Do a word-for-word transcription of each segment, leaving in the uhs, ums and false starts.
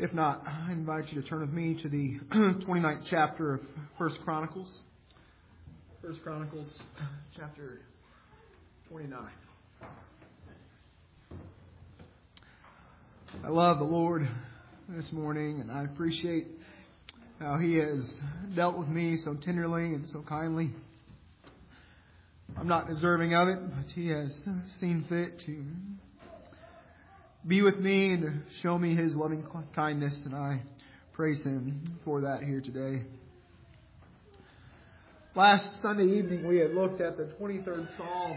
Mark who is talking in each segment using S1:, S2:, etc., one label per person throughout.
S1: If not, I invite you to turn with me to the twenty-ninth chapter of First Chronicles. First Chronicles, chapter twenty-nine. I love the Lord this morning, and I appreciate how He has dealt with me so tenderly and so kindly. I'm not deserving of it, but He has seen fit to be with me and to show me His loving kindness, and I praise Him for that here today. Last Sunday evening we had looked at the twenty-third Psalm.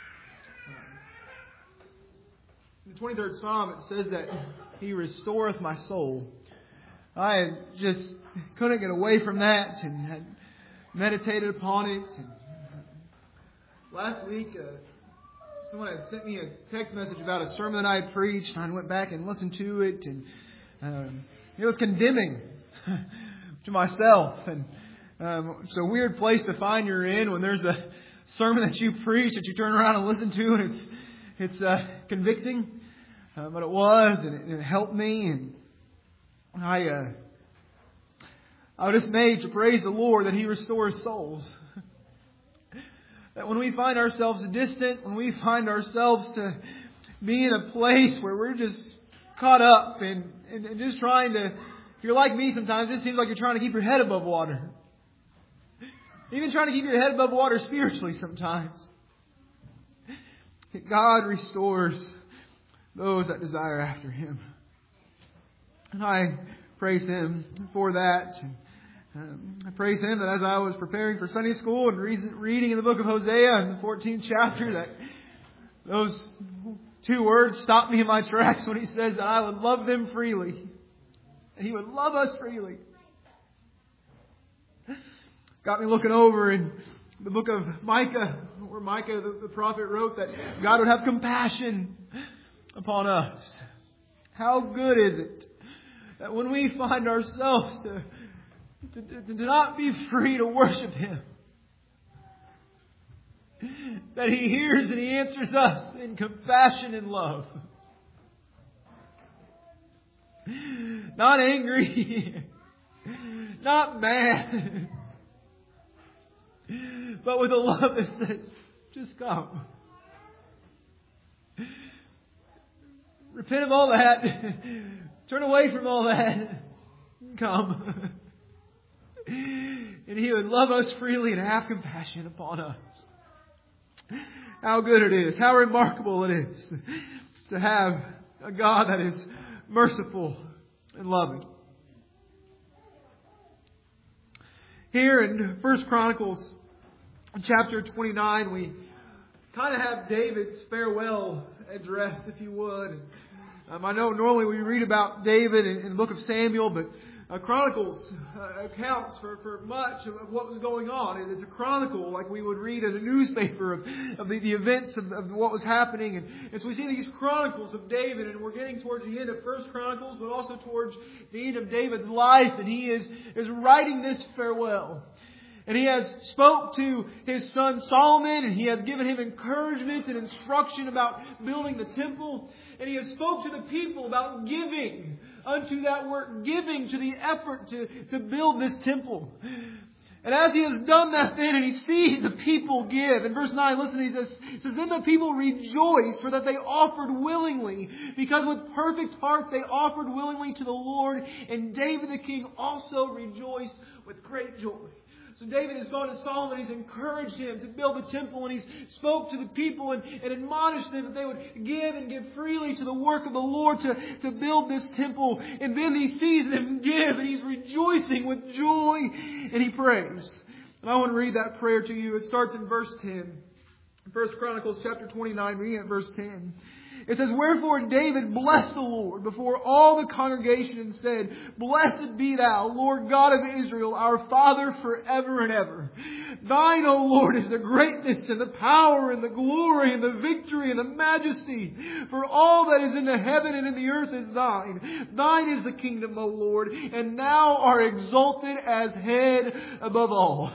S1: In the twenty-third Psalm it says that He restoreth my soul. I had just couldn't get away from that and had meditated upon it. And last week uh, someone had sent me a text message about a sermon that I had preached, and I went back and listened to it, and um, it was condemning to myself. And um, it's a weird place to find you're in when there's a sermon that you preach that you turn around and listen to, and it's it's uh, convicting. Uh, but it was, and it, it helped me, and I uh, I was just made to praise the Lord that He restores souls. That when we find ourselves distant, when we find ourselves to be in a place where we're just caught up and, and, and just trying to, if you're like me sometimes, it just seems like you're trying to keep your head above water. Even trying to keep your head above water spiritually sometimes. God restores those that desire after Him. And I praise Him for that. Um, I praise Him that as I was preparing for Sunday school and re- reading in the book of Hosea in the fourteenth chapter, that those two words stopped me in my tracks when He says that I would love them freely. And He would love us freely. Got me looking over in the book of Micah, where Micah the, the prophet wrote that God would have compassion upon us. How good is it that when we find ourselves to To, to, to not be free to worship Him, that He hears and He answers us in compassion and love. Not angry, not mad, but with a love that says, just come. Repent of all that. Turn away from all that. Come. And He would love us freely and have compassion upon us. How good it is. How remarkable it is to have a God that is merciful and loving. Here in First Chronicles chapter twenty-nine, we kind of have David's farewell address, if you would. Um, I know normally we read about David in, in the book of Samuel, but Uh, Chronicles uh, accounts for, for much of, of what was going on. It is a chronicle like we would read in a newspaper of, of the, the events of, of what was happening. And, and so we see these chronicles of David, and we're getting towards the end of First Chronicles, but also towards the end of David's life. And he is, is writing this farewell. And he has spoke to his son Solomon, and he has given him encouragement and instruction about building the temple. And he has spoke to the people about giving unto that work, giving to the effort to, to build this temple. And as he has done that then, and he sees the people give. In verse nine, listen, he says, he says, then the people rejoiced for that they offered willingly, because with perfect heart they offered willingly to the Lord. And David the king also rejoiced with great joy. So David has gone to Solomon, he's encouraged him to build the temple, and he's spoke to the people and, and admonished them that they would give and give freely to the work of the Lord to, to build this temple. And then he sees them give, and he's rejoicing with joy, and he prays. And I want to read that prayer to you. It starts in verse ten. First Chronicles chapter twenty-nine, reading at verse ten. It says, wherefore David blessed the Lord before all the congregation and said, blessed be Thou, Lord God of Israel, our Father forever and ever. Thine, O Lord, is the greatness and the power and the glory and the victory and the majesty. For all that is in the heaven and in the earth is Thine. Thine is the kingdom, O Lord, and Thou art exalted as head above all.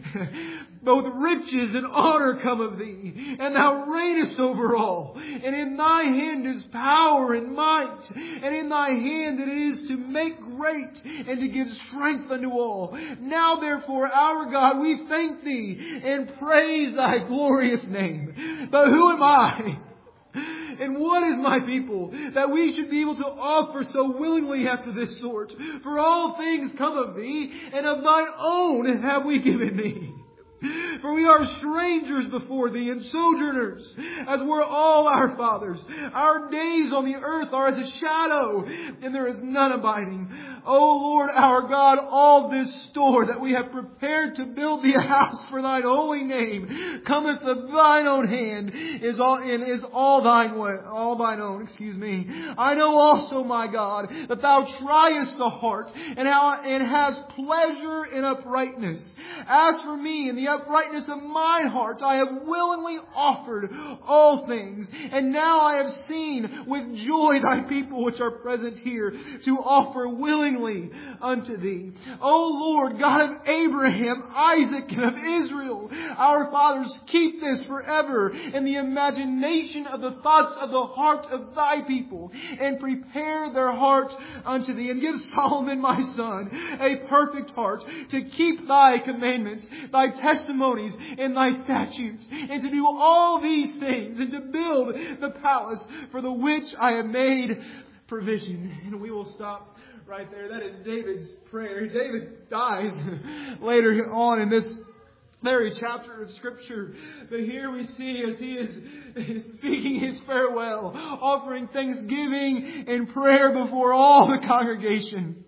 S1: Both riches and honor come of Thee, and Thou reignest over all. And in Thy hand is power and might, and in Thy hand it is to make great and to give strength unto all. Now therefore, our God, we thank Thee and praise Thy glorious name. But who am I? And what is my people that we should be able to offer so willingly after this sort? For all things come of Thee, and of Thine own have we given Thee. For we are strangers before Thee and sojourners, as were all our fathers. Our days on the earth are as a shadow, and there is none abiding. O Lord our God, all this store that we have prepared to build Thee a house for Thine holy name cometh of Thine own hand, is all and is all Thine way, all Thine own. Excuse me. I know also, my God, that Thou triest the heart, and how and hast pleasure in uprightness. As for me, in the uprightness of mine heart, I have willingly offered all things. And now I have seen with joy Thy people which are present here to offer willingly unto Thee. O Lord, God of Abraham, Isaac, and of Israel, our fathers, keep this forever in the imagination of the thoughts of the heart of Thy people, and prepare their heart unto Thee. And give Solomon my son a perfect heart to keep Thy commandments, Thy testimonies, and Thy statutes, and to do all these things, and to build the palace for the which I have made provision. And we will stop right there. That is David's prayer. David dies later on in this very chapter of Scripture. But here we see as he is, is speaking his farewell, offering thanksgiving and prayer before all the congregation,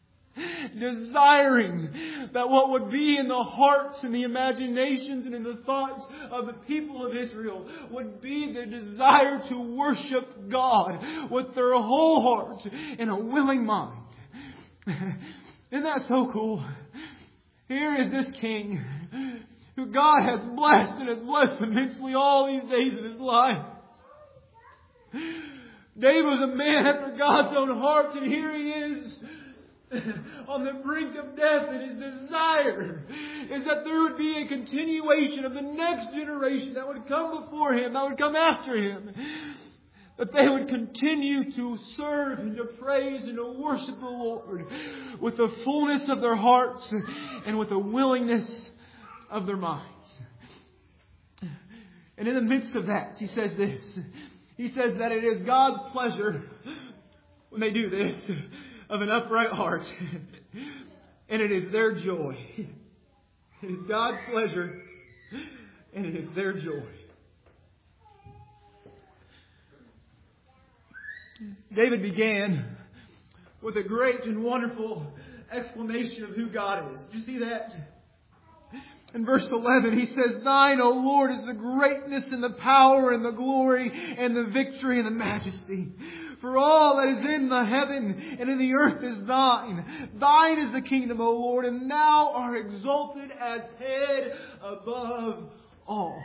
S1: desiring that what would be in the hearts and the imaginations and in the thoughts of the people of Israel would be the desire to worship God with their whole heart and a willing mind. Isn't that so cool? Here is this king who God has blessed and has blessed immensely all these days of his life. David was a man after God's own heart, and here he is on the brink of death, and his desire is that there would be a continuation of the next generation that would come before him, that would come after him, that they would continue to serve and to praise and to worship the Lord with the fullness of their hearts and with the willingness of their minds. And in the midst of that, he says this. He says that it is God's pleasure when they do this, of an upright heart, and it is their joy. It is God's pleasure, and it is their joy. David began with a great and wonderful explanation of who God is. Did you see that? In verse eleven, he says, Thine, O Lord, is the greatness and the power and the glory and the victory and the majesty. For all that is in the heaven and in the earth is Thine. Thine is the kingdom, O Lord, and Thou art exalted as head above all.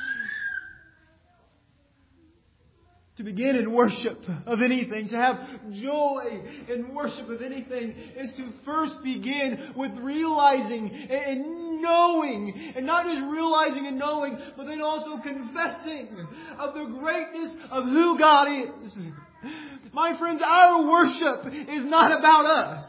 S1: To begin in worship of anything, to have joy in worship of anything, is to first begin with realizing and knowing, and not just realizing and knowing, but then also confessing of the greatness of who God is. My friends, our worship is not about us.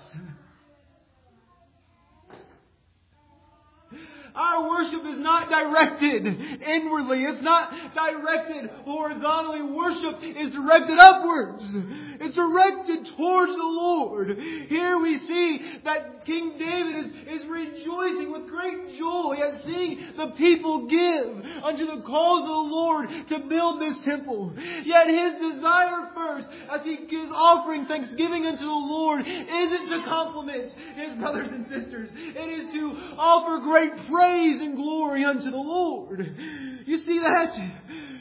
S1: Our worship is not directed inwardly. It's not directed horizontally. Worship is directed upwards. It's directed towards the Lord. Here we see that King David is, is rejoicing with great joy at seeing the people give unto the cause of the Lord to build this temple. Yet his desire first, as he is offering thanksgiving unto the Lord, isn't to compliment his brothers and sisters. It is to offer great praise and glory unto the Lord. You see that?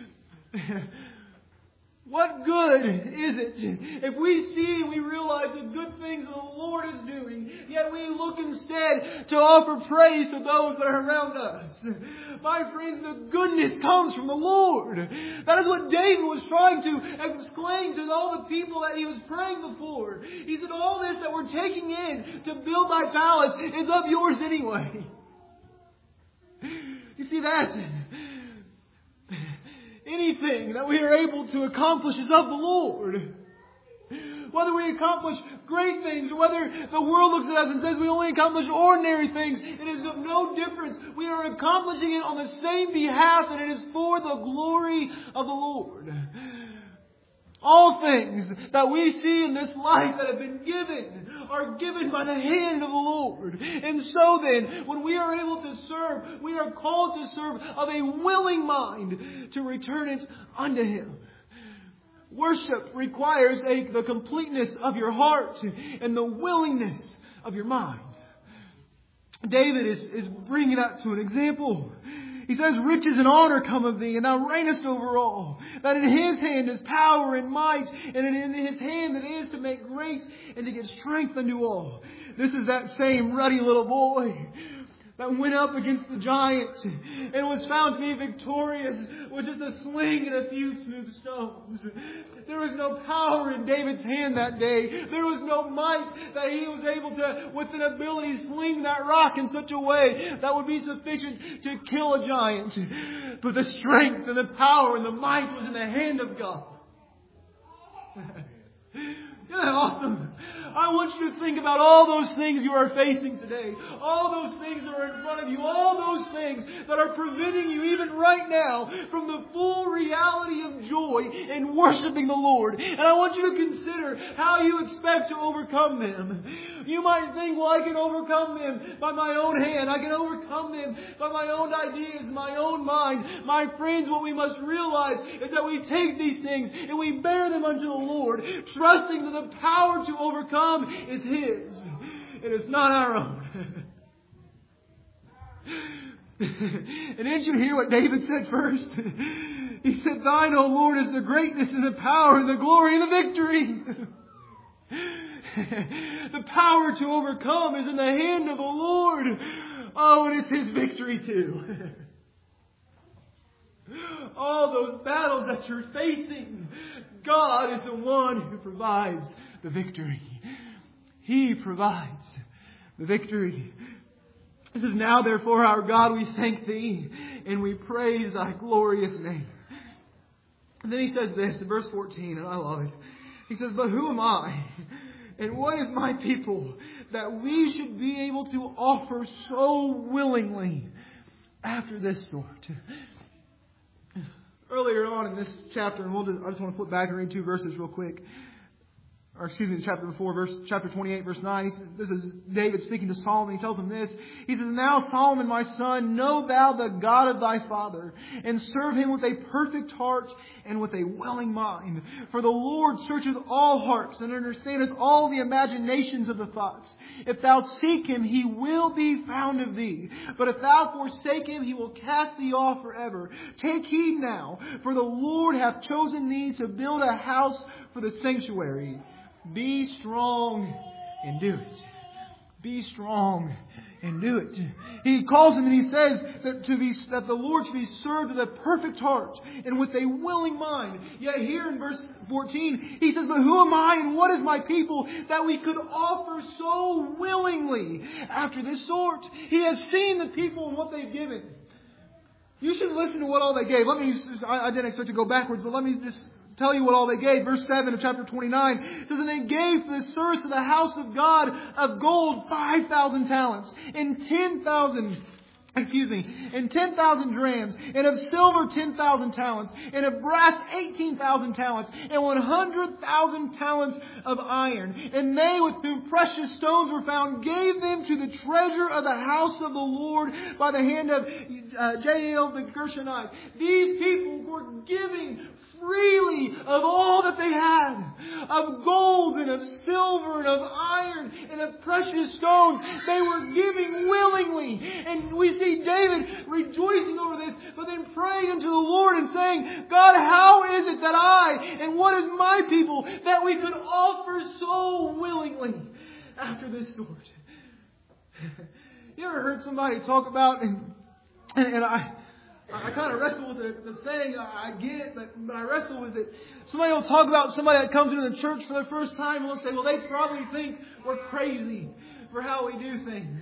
S1: What good is it if we see and we realize the good things that the Lord is doing, yet we look instead to offer praise to those that are around us? My friends, the goodness comes from the Lord. That is what David was trying to explain to all the people that he was praying before. He said, all this that we're taking in to build Thy palace is of yours anyway. You see that? anything that we are able to accomplish is of the Lord. Whether we accomplish great things or whether the world looks at us and says we only accomplish ordinary things, it is of no difference. We are accomplishing it on the same behalf, and it is for the glory of the Lord. All things that we see in this life that have been given are given by the hand of the Lord. And so then, when we are able to serve, we are called to serve of a willing mind to return it unto Him. Worship requires a, the completeness of your heart and the willingness of your mind. David is, is bringing that to an example. He says, riches and honor come of thee, and thou reignest over all. That in His hand is power and might, and in His hand it is to make great and to give strength unto all. This is that same ruddy little boy that went up against the giant and was found to be victorious with just a sling and a few smooth stones. There was no power in David's hand that day. There was no might that he was able to, with an ability, sling that rock in such a way that would be sufficient to kill a giant. But the strength and the power and the might was in the hand of God. Isn't that awesome? I want you to think about all those things you are facing today. All those things that are in front of you. All those things that are preventing you even right now from the full reality of joy in worshiping the Lord. And I want you to consider how you expect to overcome them. You might think, well, I can overcome them by my own hand. I can overcome them by my own ideas, my own mind. My friends, what we must realize is that we take these things and we bear them unto the Lord, trusting that the power to overcome is His. It is not our own. And didn't you hear what David said first? He said, Thine, O Lord, is the greatness and the power and the glory and the victory. The power to overcome is in the hand of the Lord. Oh, and it's His victory too. All those battles that you're facing, God is the one who provides the victory. He provides the victory. This is now, therefore, our God, we thank Thee and we praise Thy glorious name. And then he says this in verse fourteen, and I love it. He says, But who am I? And what is my people that we should be able to offer so willingly after this sort? Earlier on in this chapter, and we'll just, I just want to flip back and read two verses real quick. Or excuse me, chapter four, verse chapter twenty-eight, verse nine. He says, this is David speaking to Solomon. He tells him this. He says, Now Solomon, my son, know thou the God of thy father, and serve Him with a perfect heart and with a willing mind. For the Lord searcheth all hearts and understandeth all the imaginations of the thoughts. If thou seek Him, He will be found of thee. But if thou forsake Him, He will cast thee off forever. Take heed now, for the Lord hath chosen thee to build a house for the sanctuary. Be strong and do it. Be strong and do it. He calls him and he says that to be that the Lord should be served with a perfect heart and with a willing mind. Yet here in verse fourteen, he says, But who am I and what is my people that we could offer so willingly after this sort? He has seen the people and what they've given. You should listen to what all they gave. Let me. I, I didn't expect to go backwards, but let me just tell you what all they gave. Verse seven of chapter twenty-nine says, And they gave for the service of the house of God of gold five thousand talents, and ten thousand, excuse me, and ten thousand drams, and of silver ten thousand talents, and of brass eighteen thousand talents, and one hundred thousand talents of iron. And they with whom precious stones were found gave them to the treasure of the house of the Lord by the hand of uh, Jael the Gershonite. These people were giving freely of all that they had, of gold and of silver and of iron and of precious stones. They were giving willingly. And we see David rejoicing over this, but then praying unto the Lord and saying, God, how is it that I and what is my people that we could offer so willingly after this sort? You ever heard somebody talk about, and, and, and I... I kind of wrestle with the, the saying, I get it, but, but I wrestle with it. Somebody will talk about somebody that comes into the church for the first time and will say, well, they probably think we're crazy for how we do things.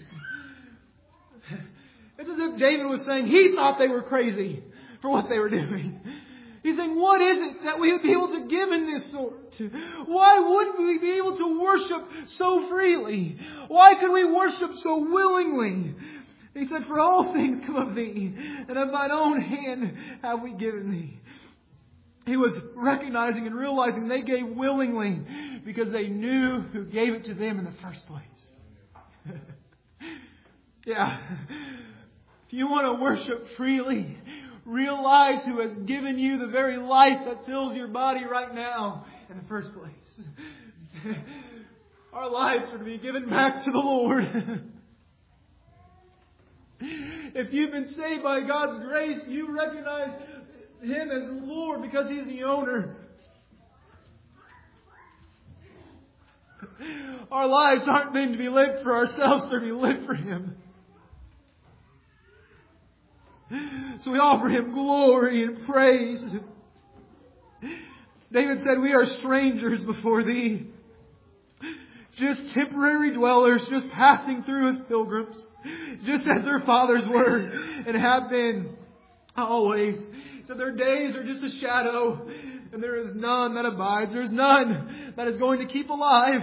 S1: It's as if David was saying he thought they were crazy for what they were doing. He's saying, what is it that we would be able to give in this sort? Why would we be able to worship so freely? Why could we worship so willingly? He said, for all things come of Thee, and of Thine own hand have we given Thee. He was recognizing and realizing they gave willingly because they knew who gave it to them in the first place. Yeah. If you want to worship freely, realize who has given you the very life that fills your body right now in the first place. Our lives are to be given back to the Lord. If you've been saved by God's grace, you recognize Him as Lord because He's the owner. Our lives aren't meant to be lived for ourselves, they're to be lived for Him. So we offer Him glory and praise. David said, we are strangers before Thee. Just temporary dwellers, just passing through as pilgrims. Just as their fathers were and have been always. So their days are just a shadow. And there is none that abides. There's none that is going to keep alive.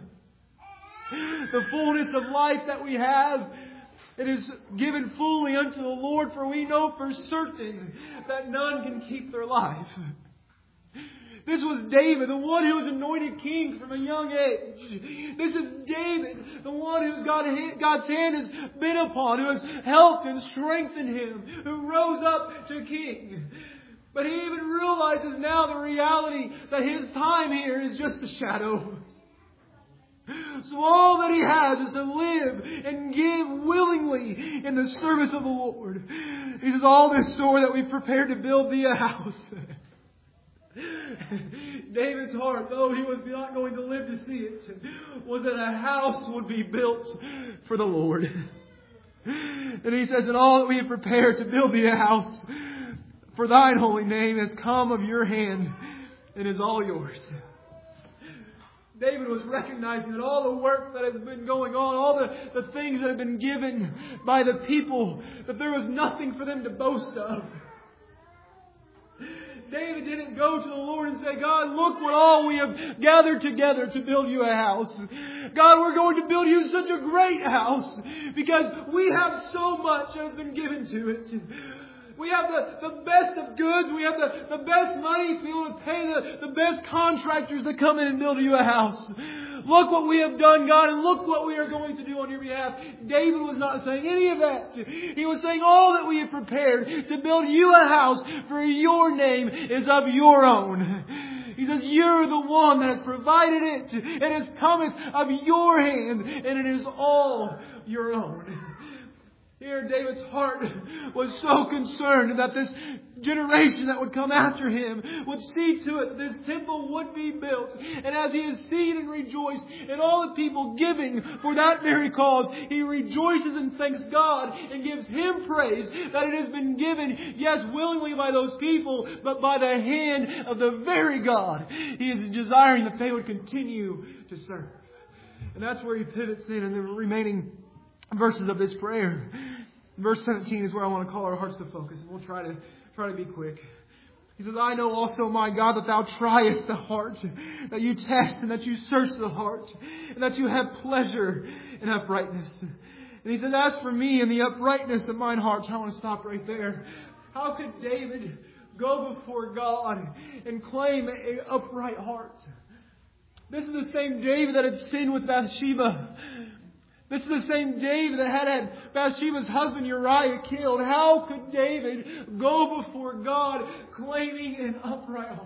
S1: The fullness of life that we have, it is given fully unto the Lord, for we know for certain that none can keep their life. This was David, the one who was anointed king from a young age. This is David, the one whose God, God's hand has been upon, who has helped and strengthened him, who rose up to king. But he even realizes now the reality that his time here is just a shadow. So all that he has is to live and give willingly in the service of the Lord. He says, all this store that we've prepared to build thee a house. David's heart, though he was not going to live to see it, was that a house would be built for the Lord. And he says, and all that we have prepared to build thee a house for Thine holy name has come of your hand and is all yours. David was recognizing that all the work that has been going on, all the, the things that have been given by the people, that there was nothing for them to boast of. David didn't go to the Lord and say, God, look what all we have gathered together to build you a house. God, we're going to build you such a great house because we have so much that has been given to it. We have the, the best of goods. We have the, the best money to be able to pay the, the best contractors to come in and build you a house. Look what we have done, God, and look what we are going to do on your behalf. David was not saying any of that. He was saying all that we have prepared to build you a house for your name is of your own. He says, you're the one that has provided it. It has cometh of your hand, and it is all your own. Here, David's heart was so concerned that this generation that would come after him would see to it that this temple would be built. And as he has seen and rejoiced in all the people giving for that very cause, he rejoices and thanks God and gives Him praise that it has been given, yes, willingly by those people, but by the hand of the very God he is desiring that they would continue to serve. And that's where he pivots then in the remaining verses of this prayer. Verse seventeen is where I want to call our hearts to focus. And we'll try to try to be quick. He says, I know also, my God, that Thou triest the heart, that You test and that You search the heart, and that You have pleasure in uprightness. And he says, as for me and the uprightness of mine heart, I want to stop right there. How could David go before God and claim an upright heart? This is the same David that had sinned with Bathsheba. This is the same David that had had Bathsheba's husband Uriah killed. How could David go before God claiming an upright heart?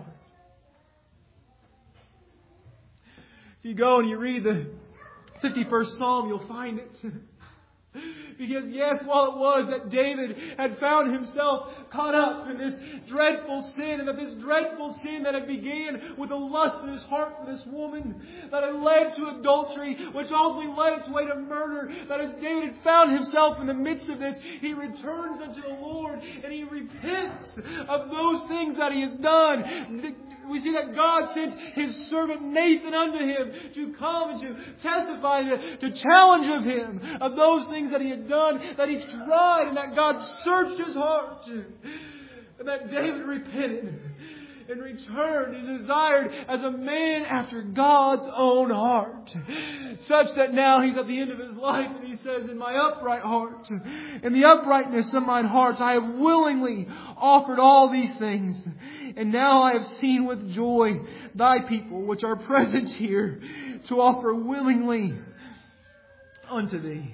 S1: If you go and you read the fifty-first Psalm, you'll find it. Because yes, while it was that David had found himself caught up in this dreadful sin, and that this dreadful sin that had began with a lust in his heart for this woman, that had led to adultery, which ultimately led its way to murder, that as David had found himself in the midst of this, he returns unto the Lord and he repents of those things that he has done. We see that God sends His servant Nathan unto him to come and to testify, to, to challenge of him of those things that he had done, that he tried, and that God searched his heart. And that David repented and returned and desired as a man after God's own heart. Such that now he's at the end of his life and he says, in my upright heart, in the uprightness of mine heart, I have willingly offered all these things. And now I have seen with joy thy people which are present here to offer willingly unto thee.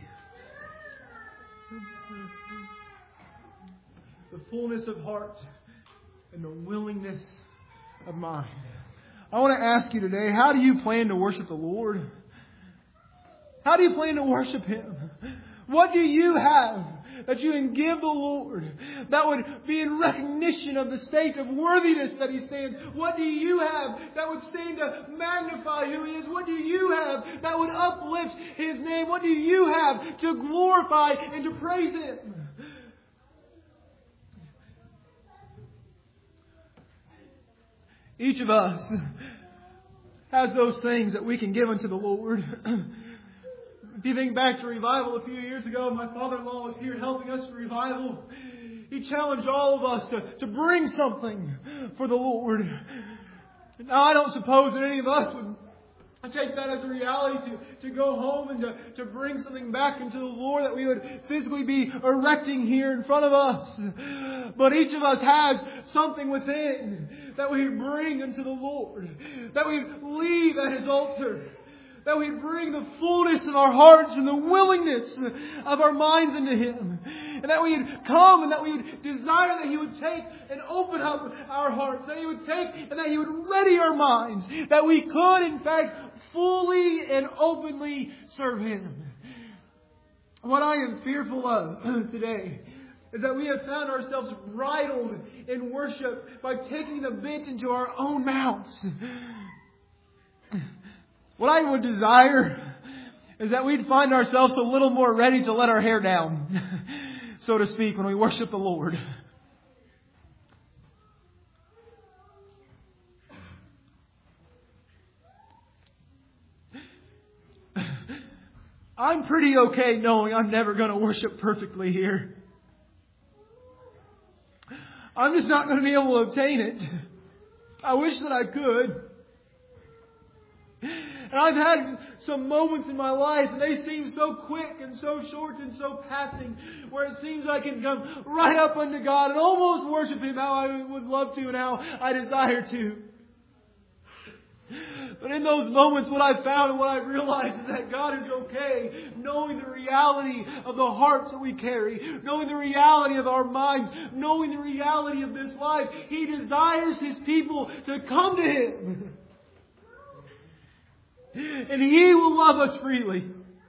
S1: The fullness of heart and the willingness of mind. I want to ask you today, how do you plan to worship the Lord? How do you plan to worship Him? What do you have that you can give the Lord that would be in recognition of the state of worthiness that He stands? What do you have that would stand to magnify who He is? What do you have that would uplift His name? What do you have to glorify and to praise Him? Each of us has those things that we can give unto the Lord. If you think back to revival a few years ago, my father-in-law was here helping us with revival. He challenged all of us to, to bring something for the Lord. Now, I don't suppose that any of us would take that as a reality to, to go home and to, to bring something back into the Lord that we would physically be erecting here in front of us. But each of us has something within that we bring unto the Lord, that we leave at His altar, that we bring the fullness of our hearts and the willingness of our minds into Him, and that we would come and that we would desire that He would take and open up our hearts, that He would take and that He would ready our minds, that we could in fact fully and openly serve Him. What I am fearful of today is that we have found ourselves bridled in worship by taking the bit into our own mouths. What I would desire is that we'd find ourselves a little more ready to let our hair down, so to speak, when we worship the Lord. I'm pretty okay knowing I'm never going to worship perfectly here. I'm just not going to be able to obtain it. I wish that I could. And I've had some moments in my life, and they seem so quick and so short and so passing, where it seems I can come right up unto God and almost worship Him how I would love to and how I desire to. But in those moments, what I've found and what I've realized is that God is okay, knowing the reality of the hearts that we carry, knowing the reality of our minds, knowing the reality of this life. He desires His people to come to Him. And He will love us freely.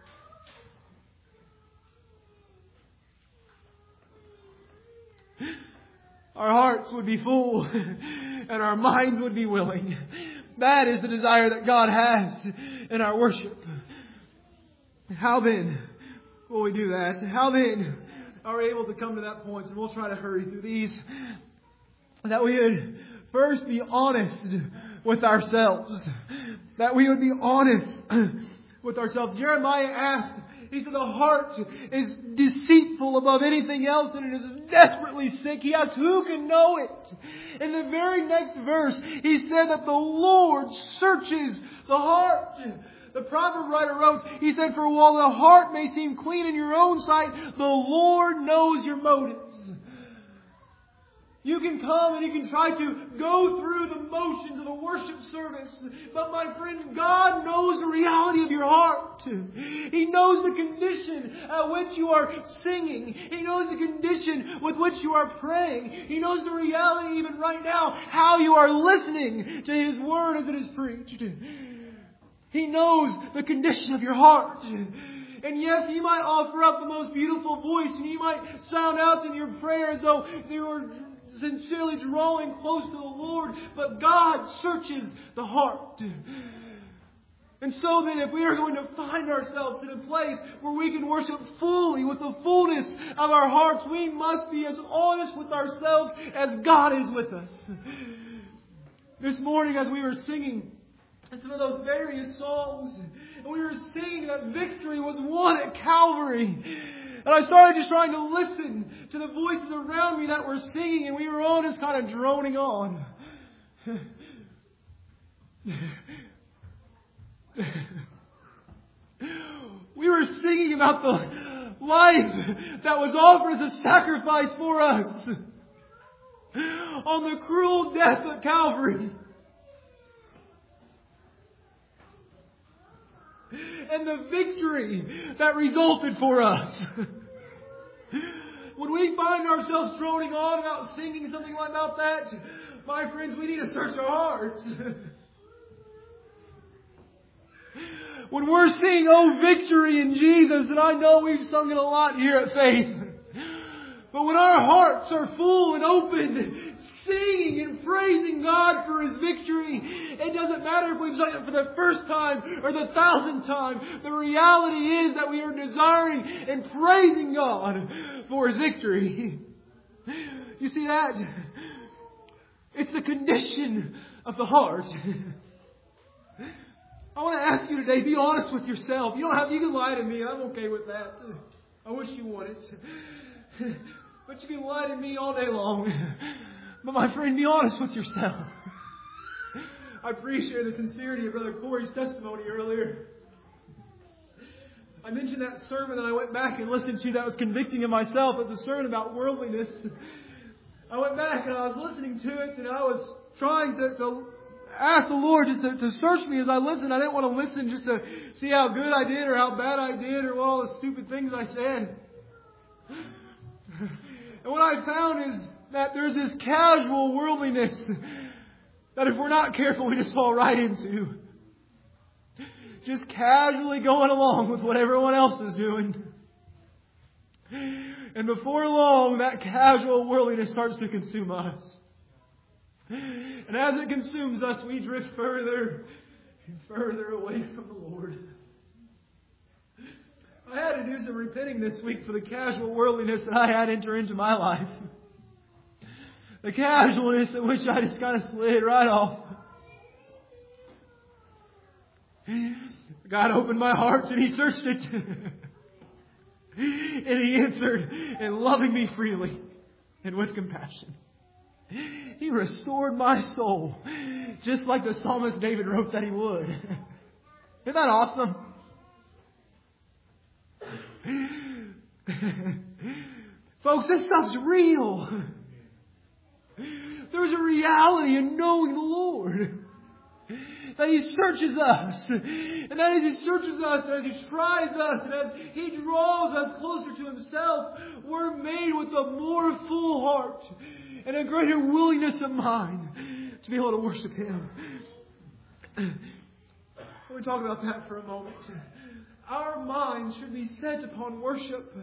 S1: Our hearts would be full and our minds would be willing. That is the desire that God has in our worship. How then will we do that? How then are we able to come to that point? And we'll try to hurry through these. That we would first be honest with ourselves. That we would be honest with ourselves. Jeremiah asked, he said, the heart is deceitful above anything else and it is desperately sick. He asked, who can know it? In the very next verse, he said that the Lord searches the heart. The proverb writer wrote, he said, for while the heart may seem clean in your own sight, the Lord knows your motives. You can come and you can try to go through the motions of a worship service. But my friend, God knows the reality of your heart. He knows the condition at which you are singing. He knows the condition with which you are praying. He knows the reality even right now, how you are listening to His Word as it is preached. He knows the condition of your heart. And yes, you might offer up the most beautiful voice and you might sound out in your prayer as though you were sincerely drawing close to the Lord, but God searches the heart. And so then, if we are going to find ourselves in a place where we can worship fully with the fullness of our hearts, we must be as honest with ourselves as God is with us. This morning, as we were singing some of those various songs, and we were singing that victory was won at Calvary. And I started just trying to listen to the voices around me that were singing, and we were all just kind of droning on. We were singing about the life that was offered as a sacrifice for us on the cruel death at Calvary. And the victory that resulted for us. When we find ourselves droning on about singing something like about that, my friends, we need to search our hearts. When we're singing, oh, victory in Jesus, and I know we've sung it a lot here at Faith, but when our hearts are full and open, singing and praising God for His victory, it doesn't matter if we've sung it for the first time or the thousandth time. The reality is that we are desiring and praising God for His victory. You see that? It's the condition of the heart. I want to ask you today, be honest with yourself. You don't have, you can lie to me. I'm okay with that. I wish you wouldn't. But you can lie to me all day long. But my friend, be honest with yourself. I appreciate the sincerity of Brother Corey's testimony earlier. I mentioned that sermon that I went back and listened to that was convicting of myself as a sermon about worldliness. I went back and I was listening to it, and I was trying to, to ask the Lord just to, to search me as I listened. I didn't want to listen just to see how good I did or how bad I did or all the stupid things I said. And what I found is that there's this casual worldliness that if we're not careful, we just fall right into. Just casually going along with what everyone else is doing. And before long, that casual worldliness starts to consume us. And as it consumes us, we drift further and further away from the Lord. I had to do some repenting this week for the casual worldliness that I had enter into my life. The casualness at which I just kind of slid right off. God opened my heart and He searched it. And He answered in loving me freely and with compassion. He restored my soul, just like the psalmist David wrote that he would. Isn't that awesome? Folks, this stuff's real. There's a reality in knowing the Lord. That He searches us. And that as He searches us, and as He tries us, and as He draws us closer to Himself, we're made with a more full heart and a greater willingness of mind to be able to worship Him. Let me talk about that for a moment. Our minds should be set upon worship.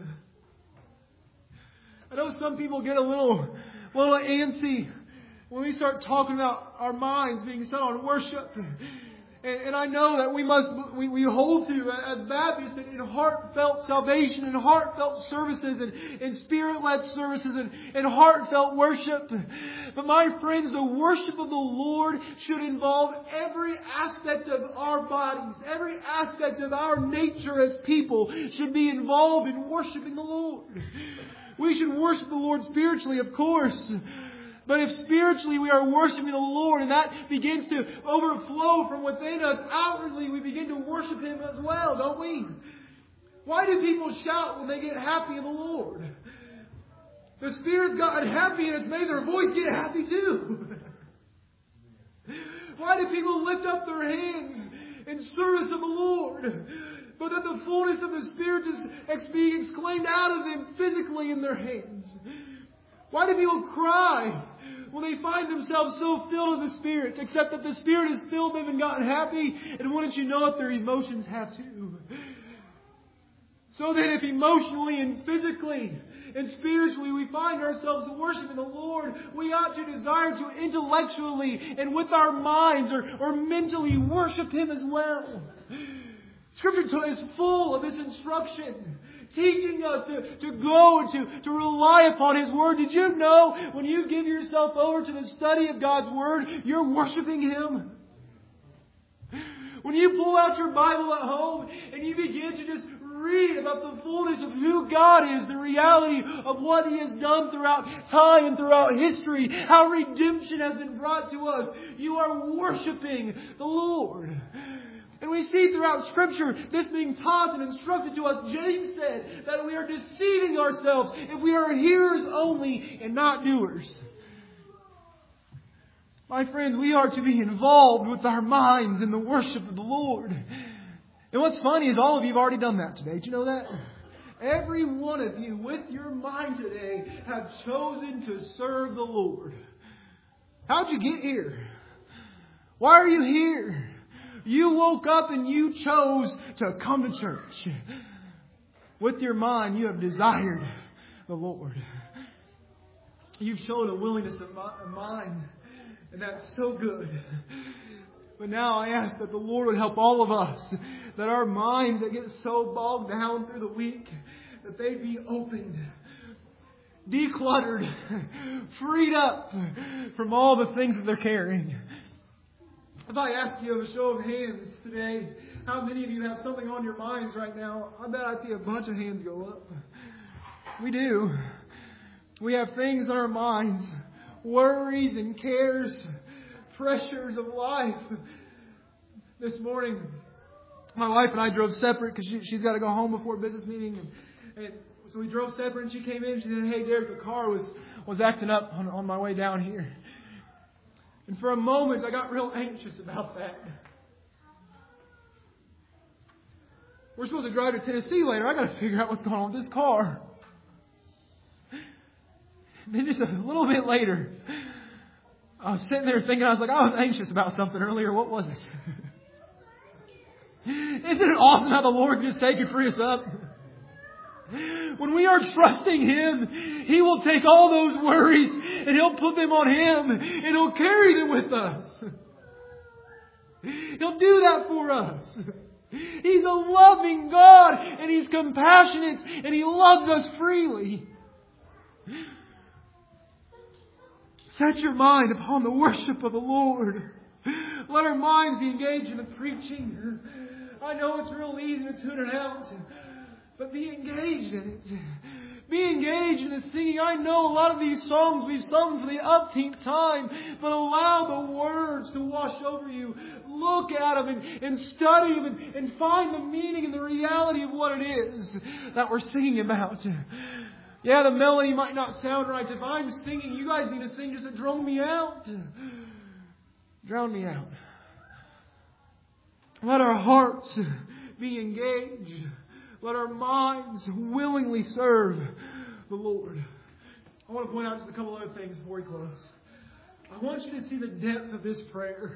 S1: I know some people get a little, little antsy when we start talking about our minds being set on worship. And, and I know that we must, we, we hold to as Baptists in heartfelt salvation and heartfelt services and, and spirit-led services and, and heartfelt worship. But my friends, the worship of the Lord should involve every aspect of our bodies. Every aspect of our nature as people should be involved in worshiping the Lord. We should worship the Lord spiritually, of course. But if spiritually we are worshiping the Lord and that begins to overflow from within us, outwardly we begin to worship Him as well, don't we? Why do people shout when they get happy in the Lord? The Spirit's gotten happy and it's made their voice get happy too. Why do people lift up their hands in service of the Lord? But that the fullness of the Spirit is being exclaimed out of them physically in their hands. Why do people cry when they find themselves so filled with the Spirit, except that the Spirit has filled them and gotten happy, and wouldn't you know it, their emotions have too. So that if emotionally and physically and spiritually we find ourselves worshiping the Lord, we ought to desire to intellectually and with our minds or, or mentally worship Him as well. Scripture is full of this instruction, teaching us to, to go and to, to rely upon His Word. Did you know when you give yourself over to the study of God's Word, you're worshiping Him? When you pull out your Bible at home and you begin to just read about about the fullness of who God is, the reality of what He has done throughout time and throughout history, how redemption has been brought to us, you are worshiping the Lord. And we see throughout Scripture this being taught and instructed to us. James said that we are deceiving ourselves if we are hearers only and not doers. My friends, we are to be involved with our minds in the worship of the Lord. And what's funny is all of you have already done that today. Did you know that? Every one of you with your mind today have chosen to serve the Lord. How'd you get here? Why are you here? You woke up and you chose to come to church. With your mind, you have desired the Lord. You've shown a willingness of mind, and that's so good. But now I ask that the Lord would help all of us, that our minds that get so bogged down through the week, that they be opened, decluttered, freed up from all the things that they're carrying. If I ask you of a show of hands today, how many of you have something on your minds right now? I bet I'd see a bunch of hands go up. We do. We have things on our minds, worries and cares, pressures of life. This morning, my wife and I drove separate because she, she's got to go home before a business meeting. And, and so we drove separate, and she came in and she said, "Hey, Derek, the car was, was acting up on, on my way down here." And for a moment, I got real anxious about that. We're supposed to drive to Tennessee later. I got to figure out what's going on with this car. And then just a little bit later, I was sitting there thinking, I was like, I was anxious about something earlier. What was it? Isn't it awesome how the Lord can just take and free us up? When we are trusting Him, He will take all those worries and He'll put them on Him and He'll carry them with us. He'll do that for us. He's a loving God and He's compassionate and He loves us freely. Set your mind upon the worship of the Lord. Let our minds be engaged in the preaching. I know it's real easy to tune it out, but be engaged in it. Be engaged in the singing. I know a lot of these songs we've sung for the upteenth time, but allow the words to wash over you. Look at them and, and study them and, and find the meaning and the reality of what it is that we're singing about. Yeah, the melody might not sound right. If I'm singing, you guys need to sing just to drown me out. Drown me out. Let our hearts be engaged. Let our minds willingly serve the Lord. I want to point out just a couple other things before we close. I want you to see the depth of this prayer.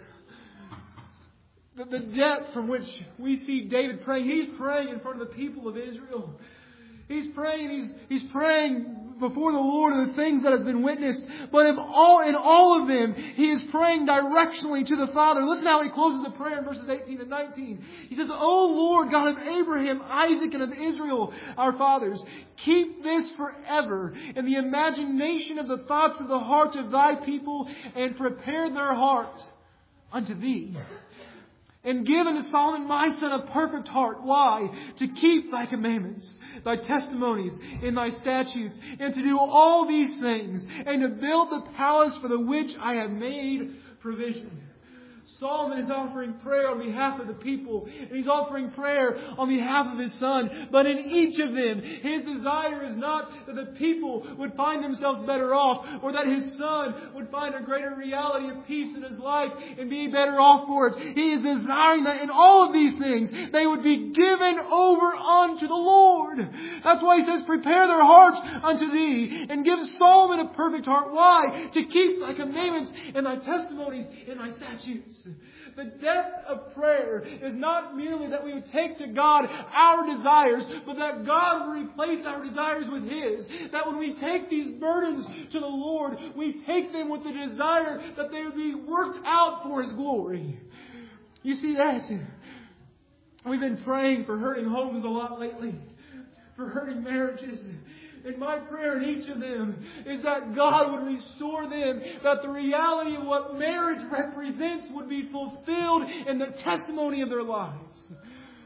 S1: The, the depth from which we see David praying. He's praying in front of the people of Israel. He's praying, he's, he's praying before the Lord of the things that have been witnessed. But if all, in all of them, he is praying directionally to the Father. Listen how he closes the prayer in verses eighteen and nineteen. He says, "O Lord, God of Abraham, Isaac, and of Israel, our fathers, keep this forever in the imagination of the thoughts of the hearts of thy people, and prepare their hearts unto thee. And give unto Solomon my son a perfect heart." Why? To keep thy commandments, thy testimonies, and thy statutes, and to do all these things, and to build the palace for the which I have made provision. Solomon is offering prayer on behalf of the people, and he's offering prayer on behalf of his son. But in each of them, his desire is not that the people would find themselves better off, or that his son would find a greater reality of peace in his life and be better off for it. He is desiring that in all of these things, they would be given over unto the Lord. That's why he says, "Prepare their hearts unto thee, and give Solomon a perfect heart." Why? To keep thy commandments and thy testimonies and thy statutes. The depth of prayer is not merely that we would take to God our desires, but that God would replace our desires with His. That when we take these burdens to the Lord, we take them with the desire that they would be worked out for His glory. You see that? We've been praying for hurting homes a lot lately, for hurting marriages. And my prayer in each of them is that God would restore them, that the reality of what marriage represents would be fulfilled in the testimony of their lives.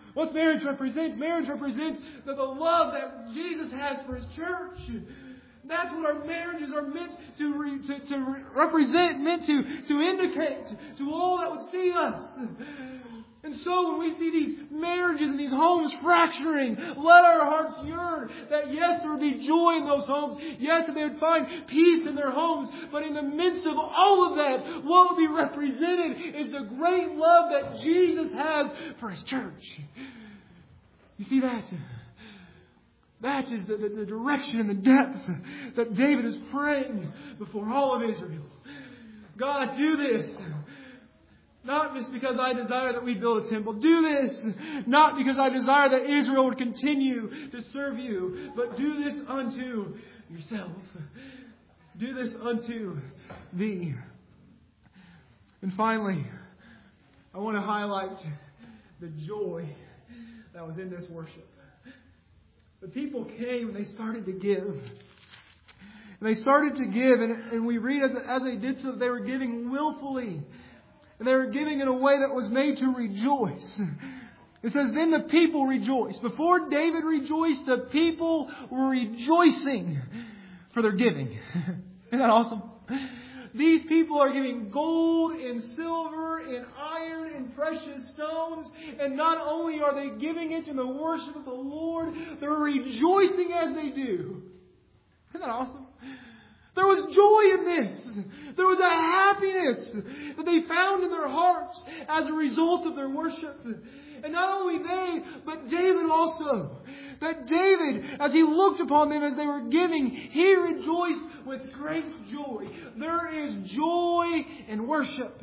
S1: What's marriage represents? Marriage represents the, the love that Jesus has for His church. That's what our marriages are meant to, re, to, to re, represent, meant to, to indicate to all that would see us. And so when we see these marriages and these homes fracturing, let our hearts yearn that yes, there would be joy in those homes. Yes, that they would find peace in their homes. But in the midst of all of that, what would be represented is the great love that Jesus has for His church. You see that? That is the, the, the direction and the depth that David is praying before all of Israel. God, do this. Not just because I desire that we build a temple. Do this. Not because I desire that Israel would continue to serve You. But do this unto Yourself. Do this unto Thee. And finally, I want to highlight the joy that was in this worship. The people came and they started to give. And they started to give, and, and we read as, as they did so, they were giving willfully. And they were giving in a way that was made to rejoice. It says, then the people rejoiced. Before David rejoiced, the people were rejoicing for their giving. Isn't that awesome? These people are giving gold and silver and iron and precious stones. And not only are they giving it in the worship of the Lord, they're rejoicing as they do. Isn't that awesome? There was joy in this. There was a happiness that they found in their hearts as a result of their worship. And not only they, but David also. That David, as he looked upon them as they were giving, he rejoiced with great joy. There is joy in worship.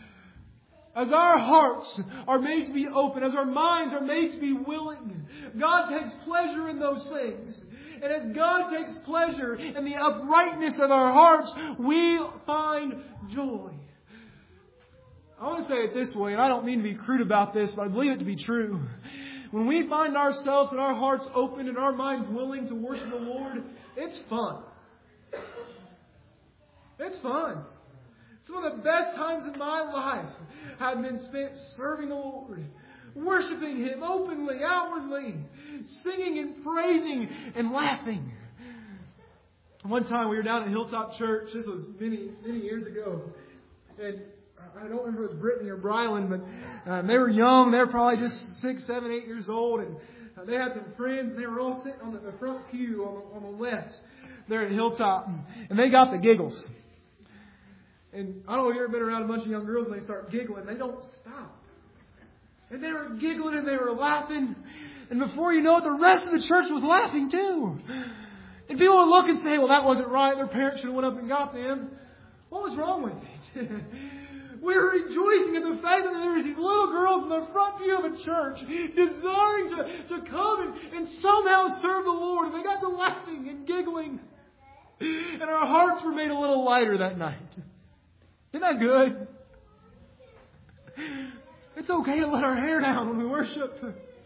S1: As our hearts are made to be open, as our minds are made to be willing, God takes pleasure in those things. And as God takes pleasure in the uprightness of our hearts, we find joy. I want to say it this way, and I don't mean to be crude about this, but I believe it to be true. When we find ourselves and our hearts open and our minds willing to worship the Lord, it's fun. It's fun. Some of the best times in my life have been spent serving the Lord, worshiping Him openly, outwardly, singing and praising and laughing. One time we were down at Hilltop Church. This was many, many years ago. And I don't remember if it was Brittany or Brylan, but uh, they were young. They were probably just six, seven, eight years old. And uh, they had some friends. And they were all sitting on the, the front pew on the, on the left there at Hilltop. And they got the giggles. And I don't know if you've ever been around a bunch of young girls and they start giggling. They don't stop. And they were giggling and they were laughing. And before you know it, the rest of the church was laughing too. And people would look and say, well, that wasn't right. Their parents should have went up and got them. What was wrong with it? We were rejoicing in the fact that there were these little girls in the front pew of a church desiring to, to come and, and somehow serve the Lord. And they got to laughing and giggling. And our hearts were made a little lighter that night. Isn't that good? It's okay to let our hair down when we worship.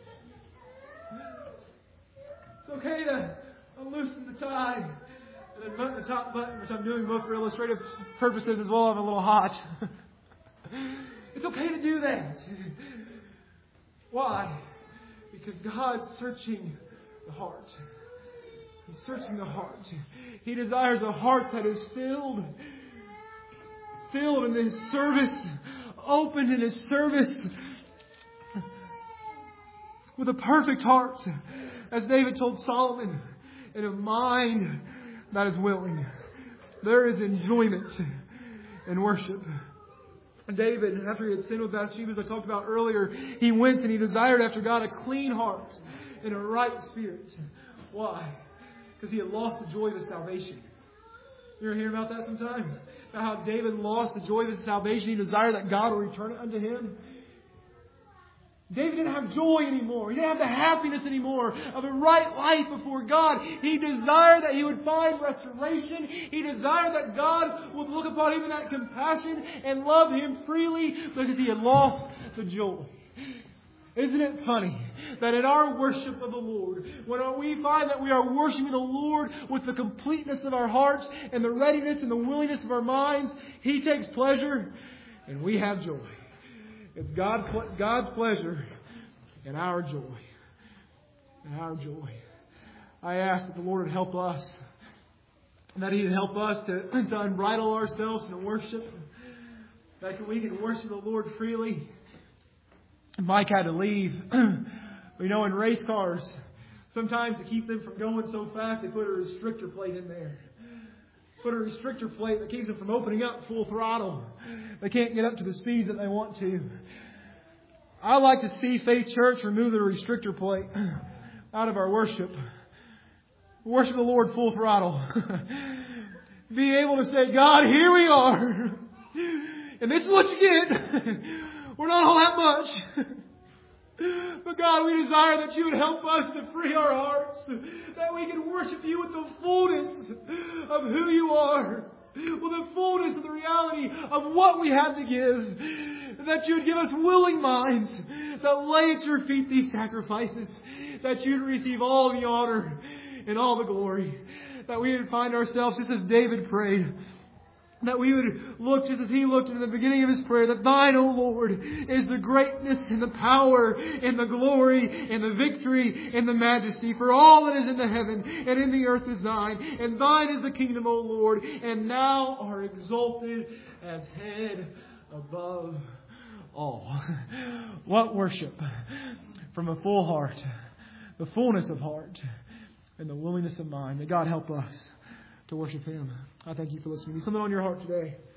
S1: It's okay to unloosen the tie and unbutton the top button, which I'm doing both for illustrative purposes as well. I'm a little hot. It's okay to do that. Why? Because God's searching the heart. He's searching the heart. He desires a heart that is filled, filled in His service, open in His service, with a perfect heart, as David told Solomon, and a mind that is willing. There is enjoyment in worship. David, after he had sinned with Bathsheba, as I talked about earlier, he went and he desired after God a clean heart and a right spirit. Why? Because he had lost the joy of his salvation. You ever hear about that sometime? About how David lost the joy of his salvation. He desired that God would return it unto him. David didn't have joy anymore. He didn't have the happiness anymore of a right life before God. He desired that he would find restoration. He desired that God would look upon him in that compassion and love him freely because he had lost the joy. Isn't it funny that in our worship of the Lord, when we find that we are worshiping the Lord with the completeness of our hearts and the readiness and the willingness of our minds, He takes pleasure and we have joy. It's God, God's pleasure and our joy. And our joy. I ask that the Lord would help us. And that He would help us to, to unbridle ourselves in worship. That we can worship the Lord freely. Mike had to leave. You know, in race cars, sometimes to keep them from going so fast, they put a restrictor plate in there. Put a restrictor plate that keeps them from opening up full throttle. They can't get up to the speed that they want to. I like to see Faith Church remove the restrictor plate out of our worship. Worship the Lord full throttle. Be able to say, God, here we are. And this is what you get. We're not all that much. But God, we desire that You would help us to free our hearts. That we can worship You with the fullness of who You are. With the fullness of the reality of what we have to give. That You would give us willing minds that lay at Your feet these sacrifices. That You'd receive all the honor and all the glory. That we would find ourselves just as David prayed. That we would look just as he looked in the beginning of his prayer. That Thine, O Lord, is the greatness and the power and the glory and the victory and the majesty. For all that is in the heaven and in the earth is Thine. And Thine is the kingdom, O Lord. And now are exalted as head above all. What worship from a full heart. The fullness of heart. And the willingness of mind. May God help us to worship Him. I thank You for listening. Is something on your heart today?